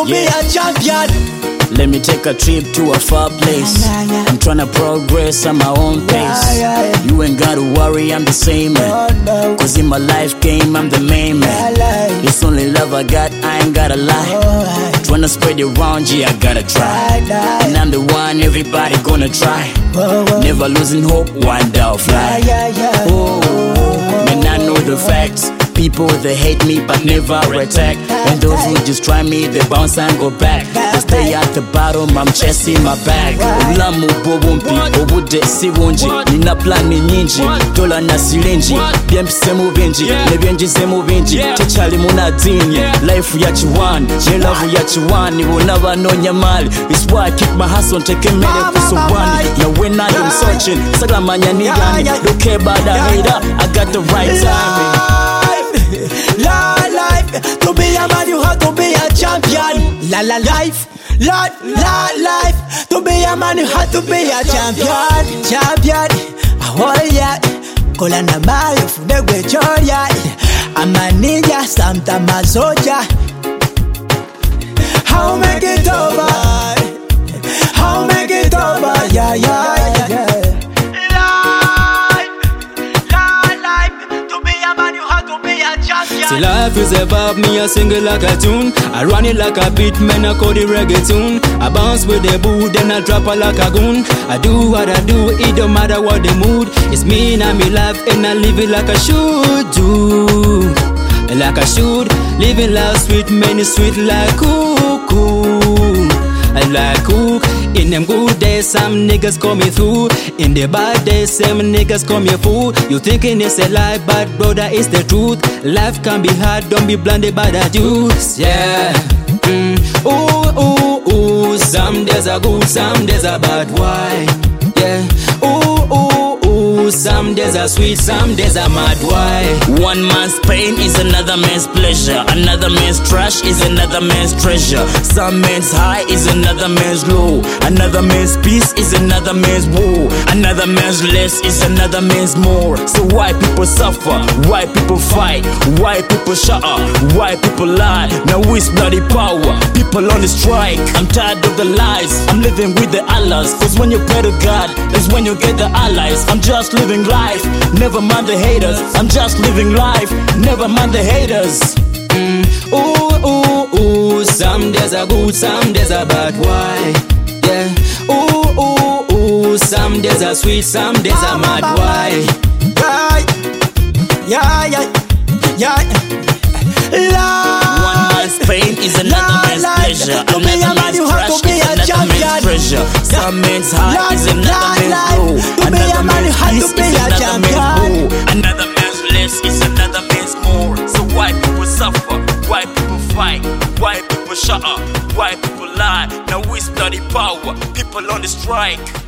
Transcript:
be a champion. Let me take a trip to a far place. I'm tryna progress at my own pace. You ain't gotta worry, I'm the same man. Cause in my life game, I'm the main man. It's only love I got, I ain't gotta lie. Tryna spread it around, yeah, I gotta try. And I'm the one everybody gonna try. Never losing hope, one day I'll fly. Oh, man, I know the facts. People they hate me but never attack. And those who just try me, they bounce and go back. They stay at the bottom, I'm chasing my bag. Ulamu bobumpi, obude siwunji. Nina plani nyinji, dola na silenji. Byempi semu benji, nebyenji semu benji. Chechali muna dini, life ya chiwan. Love ya chiwan, niwona banonya mali. It's why I keep my hustle, take a minute kusobani. Now when I am searching, saglamanya nigani. Don't care about the hater, I got the right timing. Life, to be a man you have to be a champion. Life, life, to be a man you have to be a champion. Ahoya, kola na mayo fudegwe choria. Amanija samta mazoja. How make it over? How make it over? Yeah. See, life is above me, I sing it like a tune. I run it like a beat, man, I call it reggae tune. I bounce with the boot, then I drop her like a goon. I do what I do, it don't matter what the mood. It's me and I'm in life, and I live it like I should do. Like I should, living life sweet, man, it's sweet like cuckoo. Like cook. In them good days, some niggas call me through. In the bad days, some niggas call me a fool. You thinking it's a lie, but brother, it's the truth. Life can be hard, don't be blinded by the juice. Yeah. Ooh. Some days are good, some days are bad. Why? Yeah. Ooh. Some days are sweet, some days are mad. Why? One man's pain is another man's pleasure. Another man's trash is another man's treasure. Some man's high is another man's low. Another man's peace is another man's war. Another man's less is another man's more. So why people suffer? Why people fight? Why people shut up? Why people lie? Now it's bloody power. People on the strike. I'm tired of the lies. I'm living with the Allahs. Cause when you pray to God, is when you get the allies. I'm just living life, never mind the haters. I'm just living life, never mind the haters. Ooh. Some days are good, some days are bad. Why? Yeah. Ooh. Some days are sweet, some days are mad. Why? Yeah. One man's pain is another man's pleasure. Another man's trash is another man's treasure. Some man's high is another man's low. Another man's peace is another man's war. Another man's less is another man's more. So why people suffer? Why people fight? Why people shut up? Why people lie? Now it's bloody power. People on the strike.